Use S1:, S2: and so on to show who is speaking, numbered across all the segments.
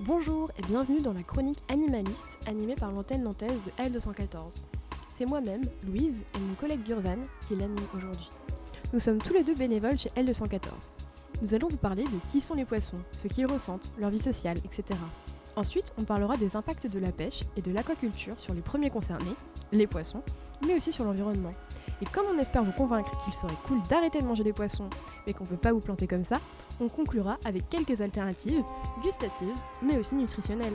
S1: Bonjour et bienvenue dans la chronique animaliste animée par l'antenne nantaise de L214. C'est moi-même, Louise, et mon collègue Gurvan qui l'anime aujourd'hui. Nous sommes tous les deux bénévoles chez L214. Nous allons vous parler de qui sont les poissons, ce qu'ils ressentent, leur vie sociale, etc. Ensuite, on parlera des impacts de la pêche et de l'aquaculture sur les premiers concernés, les poissons, mais aussi sur l'environnement. Et comme on espère vous convaincre qu'il serait cool d'arrêter de manger des poissons, mais qu'on ne peut pas vous planter comme ça, on conclura avec quelques alternatives, gustatives, mais aussi nutritionnelles.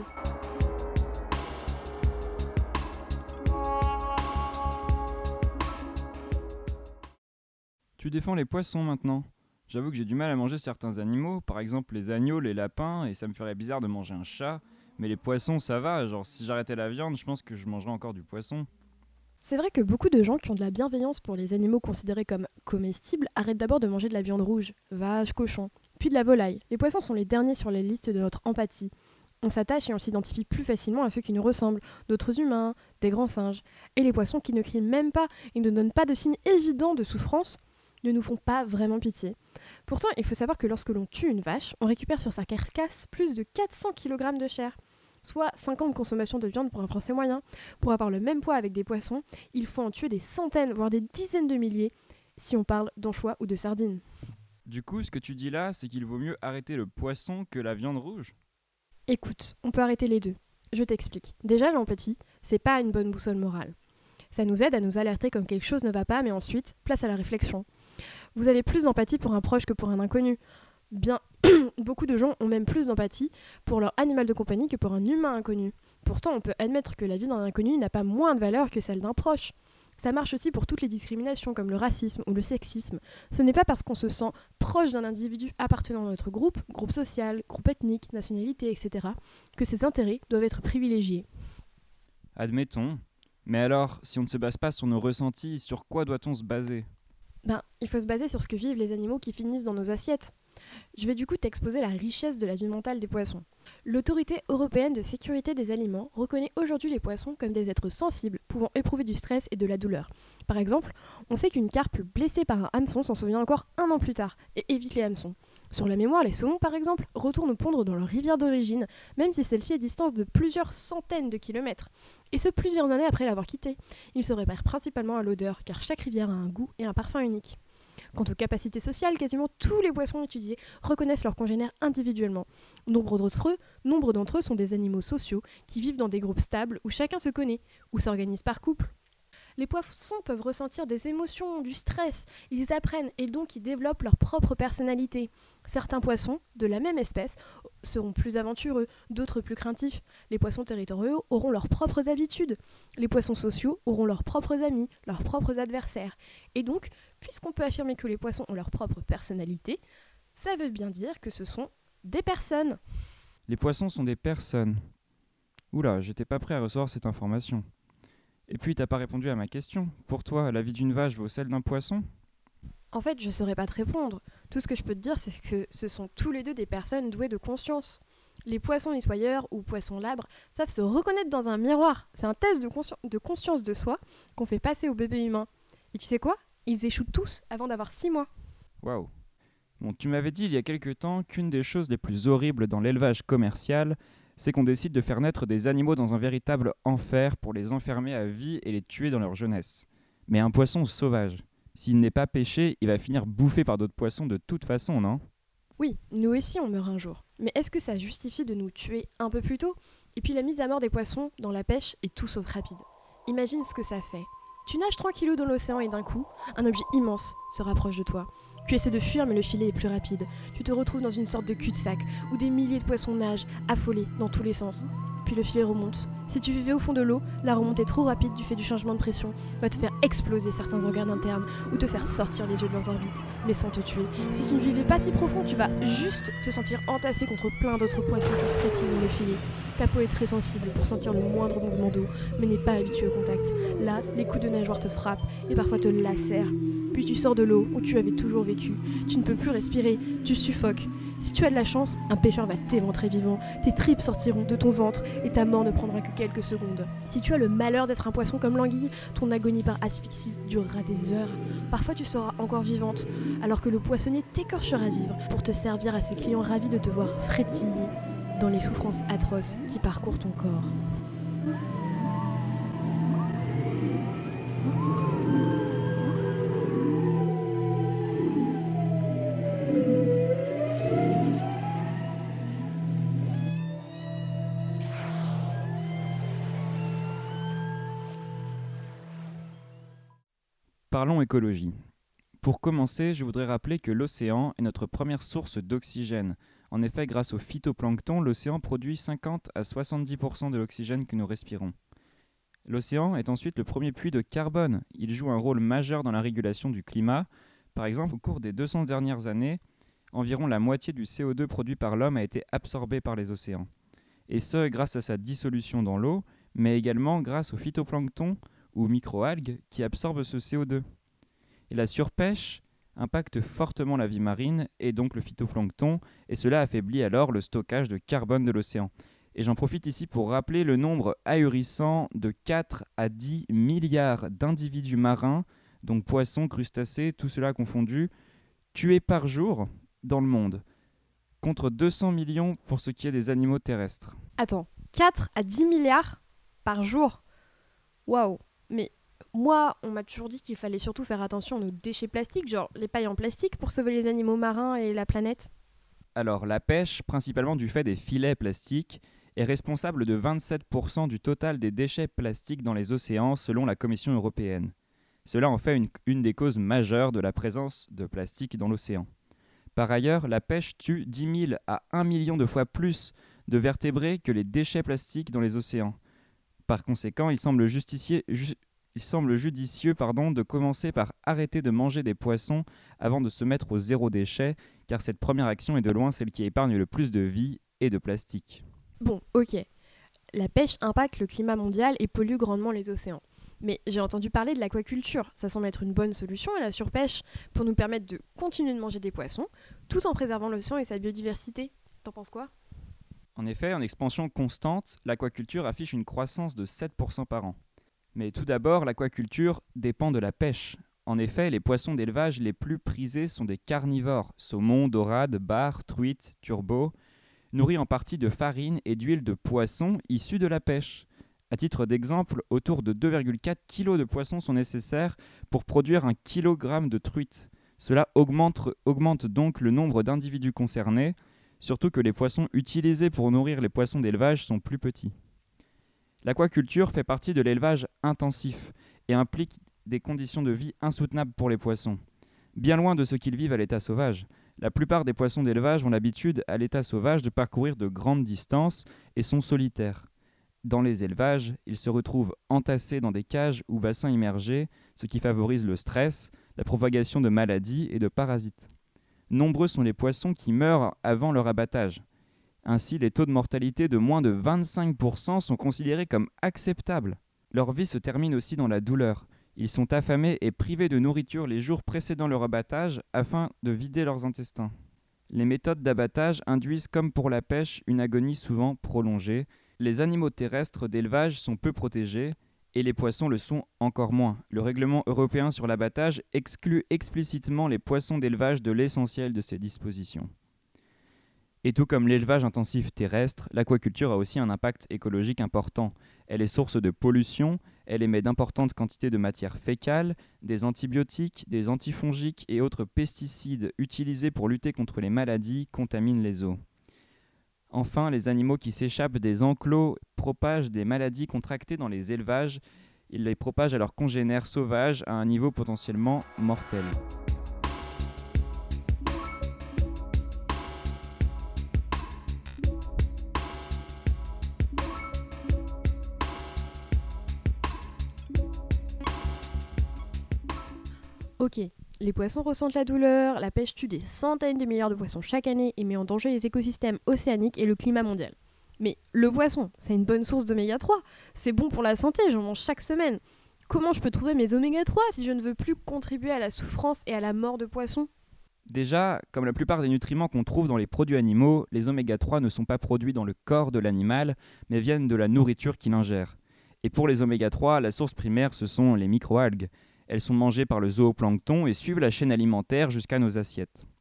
S2: Tu défends les poissons maintenant. J'avoue que j'ai du mal à manger certains animaux, par exemple les agneaux, les lapins, et ça me ferait bizarre de manger un chat. Mais les poissons, ça va, genre si j'arrêtais la viande, je pense que je mangerais encore du poisson.
S1: C'est vrai que beaucoup de gens qui ont de la bienveillance pour les animaux considérés comme comestibles arrêtent d'abord de manger de la viande rouge, vache, cochon, puis de la volaille. Les poissons sont les derniers sur les listes de notre empathie. On s'attache et on s'identifie plus facilement à ceux qui nous ressemblent, d'autres humains, des grands singes. Et les poissons qui ne crient même pas et ne donnent pas de signes évidents de souffrance ne nous font pas vraiment pitié. Pourtant, il faut savoir que lorsque l'on tue une vache, on récupère sur sa carcasse plus de 400 kg de chair, soit 5 ans de consommation de viande pour un Français moyen. Pour avoir le même poids avec des poissons, il faut en tuer des centaines, voire des dizaines de milliers, si on parle d'anchois ou de sardines.
S2: Du coup, ce que tu dis là, c'est qu'il vaut mieux arrêter le poisson que la viande rouge.
S1: Écoute, on peut arrêter les deux. Je t'explique. Déjà, l'empathie, c'est pas une bonne boussole morale. Ça nous aide à nous alerter comme quelque chose ne va pas, mais ensuite, place à la réflexion. Vous avez plus d'empathie pour un proche que pour un inconnu. Bien, beaucoup de gens ont même plus d'empathie pour leur animal de compagnie que pour un humain inconnu. Pourtant, on peut admettre que la vie d'un inconnu n'a pas moins de valeur que celle d'un proche. Ça marche aussi pour toutes les discriminations comme le racisme ou le sexisme. Ce n'est pas parce qu'on se sent proche d'un individu appartenant à notre groupe social, groupe ethnique, nationalité, etc., que ses intérêts doivent être privilégiés.
S2: Admettons. Mais alors, si on ne se base pas sur nos ressentis, sur quoi doit-on se baser ?
S1: Il faut se baser sur ce que vivent les animaux qui finissent dans nos assiettes. Je vais du coup t'exposer la richesse de la vie mentale des poissons. L'Autorité européenne de sécurité des aliments reconnaît aujourd'hui les poissons comme des êtres sensibles, pouvant éprouver du stress et de la douleur. Par exemple, on sait qu'une carpe blessée par un hameçon s'en souvient encore 1 an plus tard et évite les hameçons. Sur la mémoire, les saumons, par exemple, retournent pondre dans leur rivière d'origine, même si celle-ci est distante de plusieurs centaines de kilomètres. Et ce, plusieurs années après l'avoir quittée. Ils se repèrent principalement à l'odeur, car chaque rivière a un goût et un parfum unique. Quant aux capacités sociales, quasiment tous les poissons étudiés reconnaissent leurs congénères individuellement. Nombre d'entre eux sont des animaux sociaux qui vivent dans des groupes stables où chacun se connaît, ou s'organise par couple. Les poissons peuvent ressentir des émotions, du stress, ils apprennent et donc ils développent leur propre personnalité. Certains poissons, de la même espèce, seront plus aventureux, d'autres plus craintifs. Les poissons territoriaux auront leurs propres habitudes. Les poissons sociaux auront leurs propres amis, leurs propres adversaires. Et donc, puisqu'on peut affirmer que les poissons ont leur propre personnalité, ça veut bien dire que ce sont des personnes.
S2: Les poissons sont des personnes. Oula, j'étais pas prêt à recevoir cette information. Et puis, t'as pas répondu à ma question. Pour toi, la vie d'une vache vaut celle d'un poisson ?
S1: En fait, je saurais pas te répondre. Tout ce que je peux te dire, c'est que ce sont tous les deux des personnes douées de conscience. Les poissons nettoyeurs ou poissons labres savent se reconnaître dans un miroir. C'est un test de conscience de soi qu'on fait passer au bébé humain. Et tu sais quoi ? Ils échouent tous avant d'avoir 6 mois.
S2: Waouh. Bon, tu m'avais dit il y a quelque temps qu'une des choses les plus horribles dans l'élevage commercial, c'est qu'on décide de faire naître des animaux dans un véritable enfer pour les enfermer à vie et les tuer dans leur jeunesse. Mais un poisson sauvage, s'il n'est pas pêché, il va finir bouffé par d'autres poissons de toute façon, non ?
S1: Oui, nous aussi on meurt un jour. Mais est-ce que ça justifie de nous tuer un peu plus tôt ? Et puis la mise à mort des poissons dans la pêche est tout sauf rapide. Imagine ce que ça fait. Tu nages tranquillou dans l'océan et d'un coup, un objet immense se rapproche de toi. Tu essaies de fuir mais le filet est plus rapide. Tu te retrouves dans une sorte de cul-de-sac où des milliers de poissons nagent, affolés dans tous les sens. Puis le filet remonte. Si tu vivais au fond de l'eau, la remontée trop rapide du fait du changement de pression va te faire exploser certains organes internes ou te faire sortir les yeux de leurs orbites, mais sans te tuer. Si tu ne vivais pas si profond, tu vas juste te sentir entassé contre plein d'autres poissons qui frétillent dans le filet. Ta peau est très sensible pour sentir le moindre mouvement d'eau, mais n'est pas habituée au contact. Là, les coups de nageoire te frappent et parfois te lacèrent. Puis tu sors de l'eau où tu avais toujours vécu. Tu ne peux plus respirer, tu suffoques. Si tu as de la chance, un pêcheur va t'éventrer vivant, tes tripes sortiront de ton ventre et ta mort ne prendra que quelques secondes. Si tu as le malheur d'être un poisson comme l'anguille, ton agonie par asphyxie durera des heures. Parfois tu seras encore vivante, alors que le poissonnier t'écorchera vivre pour te servir à ses clients ravis de te voir frétiller. dans les souffrances atroces qui parcourent ton corps.
S2: Parlons écologie. Pour commencer, je voudrais rappeler que l'océan est notre première source d'oxygène. En effet, grâce au phytoplancton, l'océan produit 50 à 70% de l'oxygène que nous respirons. L'océan est ensuite le premier puits de carbone. Il joue un rôle majeur dans la régulation du climat. Par exemple, au cours des 200 dernières années, environ la moitié du CO2 produit par l'homme a été absorbé par les océans. Et ce, grâce à sa dissolution dans l'eau, mais également grâce au phytoplancton ou microalgues qui absorbent ce CO2. Et la surpêche impacte fortement la vie marine et donc le phytoplancton, et cela affaiblit alors le stockage de carbone de l'océan. Et j'en profite ici pour rappeler le nombre ahurissant de 4 à 10 milliards d'individus marins, donc poissons, crustacés, tout cela confondu, tués par jour dans le monde, contre 200 millions pour ce qui est des animaux terrestres.
S1: Attends, 4 à 10 milliards par jour. Waouh. Mais moi, on m'a toujours dit qu'il fallait surtout faire attention à nos déchets plastiques, genre les pailles en plastique pour sauver les animaux marins et la planète.
S2: Alors, la pêche, principalement du fait des filets plastiques, est responsable de 27% du total des déchets plastiques dans les océans selon la Commission européenne. Cela en fait une des causes majeures de la présence de plastique dans l'océan. Par ailleurs, la pêche tue 10 000 à 1 million de fois plus de vertébrés que les déchets plastiques dans les océans. Par conséquent, il semble judicieux de commencer par arrêter de manger des poissons avant de se mettre au zéro déchet, car cette première action est de loin celle qui épargne le plus de vie et de plastique.
S1: Bon, ok. La pêche impacte le climat mondial et pollue grandement les océans. Mais j'ai entendu parler de l'aquaculture. Ça semble être une bonne solution à la surpêche pour nous permettre de continuer de manger des poissons tout en préservant l'océan et sa biodiversité. T'en penses quoi ?
S2: En effet, en expansion constante, l'aquaculture affiche une croissance de 7% par an. Mais tout d'abord, l'aquaculture dépend de la pêche. En effet, les poissons d'élevage les plus prisés sont des carnivores, saumon, dorade, bar, truite, turbo, nourris en partie de farine et d'huile de poisson issus de la pêche. À titre d'exemple, autour de 2,4 kg de poissons sont nécessaires pour produire 1 kg de truite. Cela augmente donc le nombre d'individus concernés, surtout que les poissons utilisés pour nourrir les poissons d'élevage sont plus petits. L'aquaculture fait partie de l'élevage intensif et implique des conditions de vie insoutenables pour les poissons. Bien loin de ce qu'ils vivent à l'état sauvage, la plupart des poissons d'élevage ont l'habitude à l'état sauvage de parcourir de grandes distances et sont solitaires. Dans les élevages, ils se retrouvent entassés dans des cages ou bassins immergés, ce qui favorise le stress, la propagation de maladies et de parasites. Nombreux sont les poissons qui meurent avant leur abattage. Ainsi, les taux de mortalité de moins de 25% sont considérés comme acceptables. Leur vie se termine aussi dans la douleur. Ils sont affamés et privés de nourriture les jours précédant leur abattage afin de vider leurs intestins. Les méthodes d'abattage induisent, comme pour la pêche, une agonie souvent prolongée. Les animaux terrestres d'élevage sont peu protégés et les poissons le sont encore moins. Le règlement européen sur l'abattage exclut explicitement les poissons d'élevage de l'essentiel de ces dispositions. Et tout comme l'élevage intensif terrestre, l'aquaculture a aussi un impact écologique important. Elle est source de pollution, elle émet d'importantes quantités de matières fécales, des antibiotiques, des antifongiques et autres pesticides utilisés pour lutter contre les maladies contaminent les eaux. Enfin, les animaux qui s'échappent des enclos propagent des maladies contractées dans les élevages. Ils les propagent à leurs congénères sauvages à un niveau potentiellement mortel.
S1: Ok, les poissons ressentent la douleur, la pêche tue des centaines de milliards de poissons chaque année et met en danger les écosystèmes océaniques et le climat mondial. Mais le poisson, c'est une bonne source d'oméga 3, c'est bon pour la santé, j'en mange chaque semaine. Comment je peux trouver mes oméga 3 si je ne veux plus contribuer à la souffrance et à la mort de poissons ?
S2: Déjà, comme la plupart des nutriments qu'on trouve dans les produits animaux, les oméga 3 ne sont pas produits dans le corps de l'animal, mais viennent de la nourriture qu'il ingère. Et pour les oméga 3, la source primaire, ce sont les microalgues. Elles sont mangées par le zooplancton et suivent la chaîne alimentaire jusqu'à nos assiettes.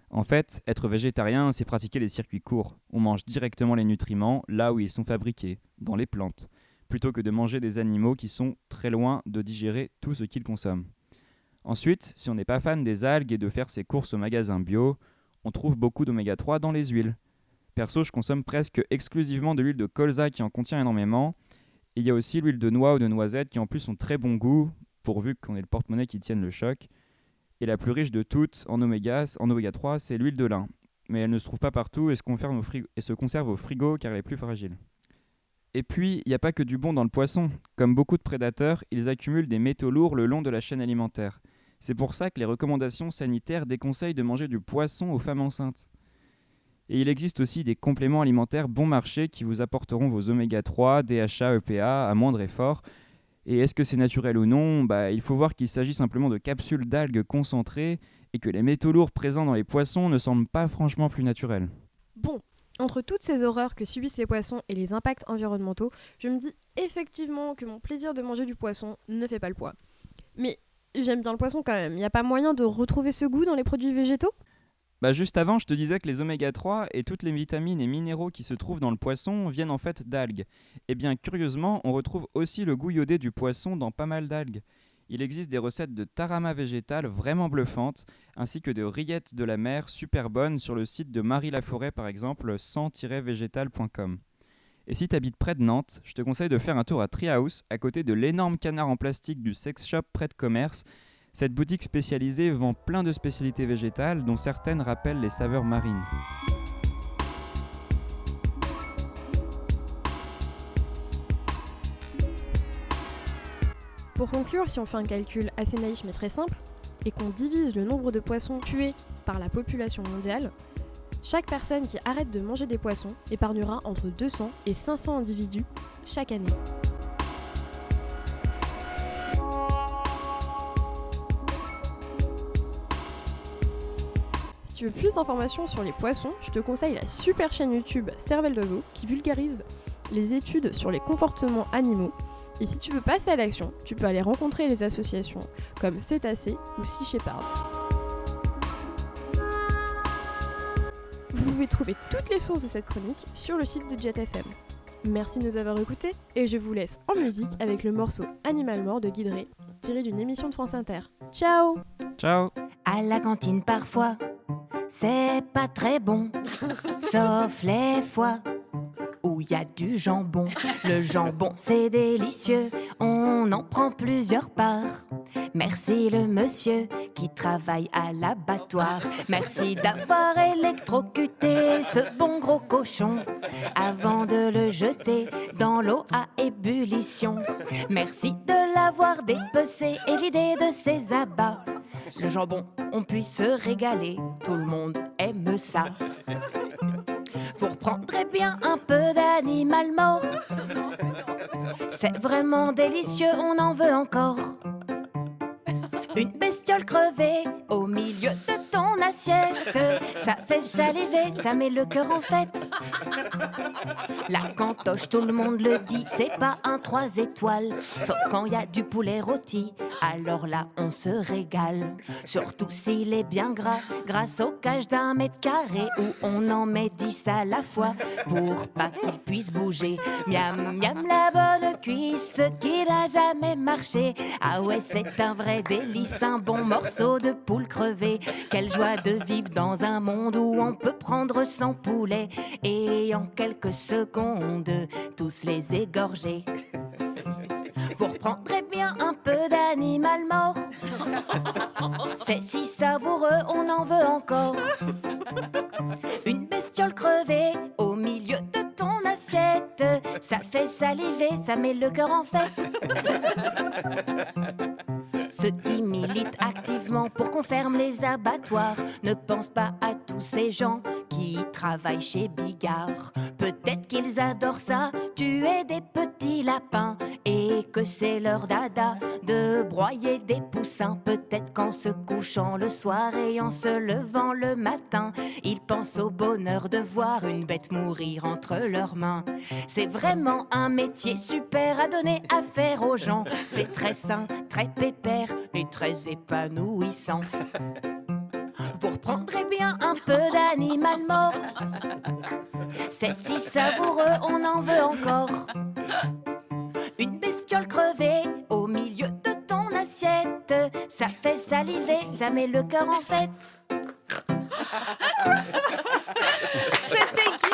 S2: En fait, être végétarien, c'est pratiquer les circuits courts. On mange directement les nutriments là où ils sont fabriqués, dans les plantes, plutôt que de manger des animaux qui sont très loin de digérer tout ce qu'ils consomment. Ensuite, si on n'est pas fan des algues et de faire ses courses au magasin bio, on trouve beaucoup d'oméga 3 dans les huiles. Perso, je consomme presque exclusivement de l'huile de colza qui en contient énormément. Et il y a aussi l'huile de noix ou de noisette qui en plus ont très bon goût, pourvu qu'on ait le porte-monnaie qui tienne le choc. Et la plus riche de toutes en oméga 3, c'est l'huile de lin. Mais elle ne se trouve pas partout et se conserve au frigo car elle est plus fragile. Et puis, il n'y a pas que du bon dans le poisson. Comme beaucoup de prédateurs, ils accumulent des métaux lourds le long de la chaîne alimentaire. C'est pour ça que les recommandations sanitaires déconseillent de manger du poisson aux femmes enceintes. Et il existe aussi des compléments alimentaires bon marché qui vous apporteront vos oméga 3, DHA, EPA à moindre effort. Et est-ce que c'est naturel ou non ? Il faut voir qu'il s'agit simplement de capsules d'algues concentrées et que les métaux lourds présents dans les poissons ne semblent pas franchement plus naturels.
S1: Bon, entre toutes ces horreurs que subissent les poissons et les impacts environnementaux, je me dis effectivement que mon plaisir de manger du poisson ne fait pas le poids. Mais j'aime bien le poisson quand même, il n'y a pas moyen de retrouver ce goût dans les produits végétaux ?
S2: Juste avant, je te disais que les oméga 3 et toutes les vitamines et minéraux qui se trouvent dans le poisson viennent en fait d'algues. Et bien curieusement, on retrouve aussi le goût iodé du poisson dans pas mal d'algues. Il existe des recettes de tarama végétale vraiment bluffantes, ainsi que de rillettes de la mer super bonnes sur le site de Marie Laforêt par exemple, 100-végétal.com. Et si tu habites près de Nantes, je te conseille de faire un tour à Treehouse, à côté de l'énorme canard en plastique du sex shop près de commerce. Cette boutique spécialisée vend plein de spécialités végétales dont certaines rappellent les saveurs marines.
S1: Pour conclure, si on fait un calcul assez naïf mais très simple, et qu'on divise le nombre de poissons tués par la population mondiale, chaque personne qui arrête de manger des poissons épargnera entre 200 et 500 individus chaque année. Si tu veux plus d'informations sur les poissons, je te conseille la super chaîne YouTube Cervelle d'oiseau qui vulgarise les études sur les comportements animaux. Et si tu veux passer à l'action, tu peux aller rencontrer les associations comme Cétacé ou Sea Shepherd. Vous pouvez trouver toutes les sources de cette chronique sur le site de Jet FM. Merci de nous avoir écoutés et je vous laisse en musique avec le morceau Animal mort de Guidré, tiré d'une émission de France Inter. Ciao !
S2: Ciao !
S3: À la cantine parfois, c'est pas très bon, sauf les fois où il y a du jambon. Le jambon c'est délicieux, on en prend plusieurs parts. Merci le monsieur qui travaille à l'abattoir. Merci d'avoir électrocuté ce bon gros cochon avant de le jeter dans l'eau à ébullition. Merci de l'avoir dépecé et vidé de ses abats. Le jambon, on puisse se régaler, tout le monde aime ça. Vous reprendrez bien un peu d'animal mort. C'est vraiment délicieux, on en veut encore. Une bestiole crevée au milieu de ton assiette, ça fait saliver, ça met le cœur en fête. La cantoche, tout le monde le dit, c'est pas un 3 étoiles. Sauf quand il y a du poulet rôti, alors là on se régale. Surtout s'il est bien gras, grâce au cage d'1 mètre carré où on en met 10 à la fois pour pas qu'il puisse bouger. Miam miam la bonne cuisse qui n'a jamais marché. Ah ouais, c'est un vrai délice, un bon morceau de poule crevée. Quelle joie de vivre dans un monde où on peut prendre son poulet et en quelques secondes tous les égorger. Vous reprendrez bien un peu d'animal mort. C'est si savoureux, on en veut encore. Une bestiole crevée au milieu de ton assiette, ça fait saliver, ça met le cœur en fête. Ceux qui militent activement pour qu'on ferme les abattoirs ne pensent pas à tous ces gens qui travaillent chez Bigard. Peut-être qu'ils adorent ça, tuer des petits lapins, et que c'est leur dada de broyer des poussins. Peut-être qu'en se couchant le soir et en se levant le matin, ils pensent au bonheur de voir une bête mourir entre leurs mains. C'est vraiment un métier super à donner à faire aux gens. C'est très sain, très pépère et très épanouissant. vous reprendrez bien un peu d'animal mort. C'est si savoureux, on en veut encore. Une bestiole crevée au milieu de ton assiette, ça fait saliver, ça met le cœur en fête.
S4: C'était qui